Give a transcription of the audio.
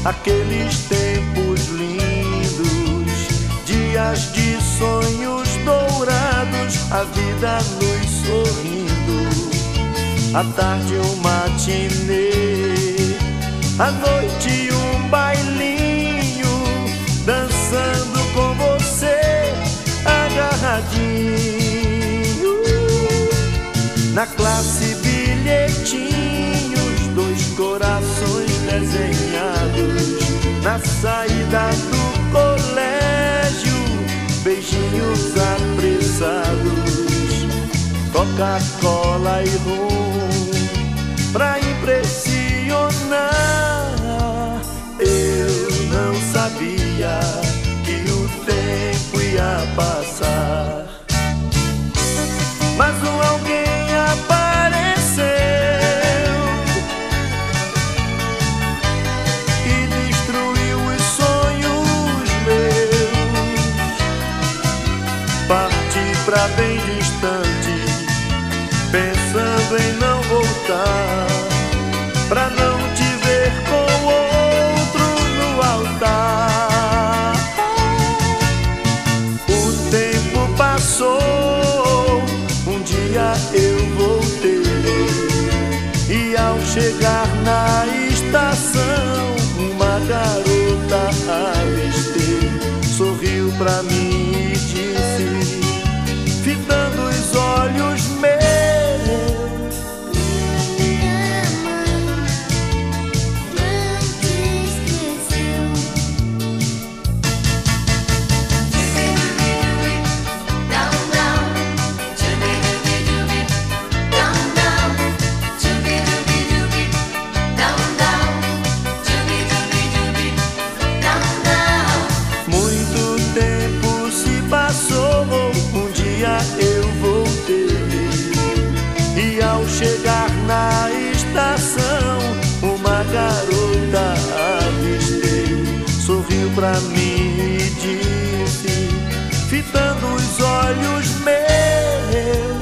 aqueles tempos lindos, dias de sonhos dourados, a vida nos sorrindo. À tarde um matinê, à noite um bailinho, dançando com você agarradinho. Na classe bilhetinhos, dois corações desenhados. Na saída do colégio, beijinhos apressados. Coca-Cola e rum pra impressionar. Eu não sabia que o tempo ia passar, mas um alguém apareceu e destruiu os sonhos meus. Parti pra bem distante, pensando em não voltar, pra não te ver com outro no altar. O tempo passou, um dia eu voltei, e ao chegar na estação, uma garota avistei. Sorriu pra mim e disse, fitando os olhos meus: eu voltei, e ao chegar na estação, uma garota avistei. Sorriu pra mim e disse, fitando os olhos meus: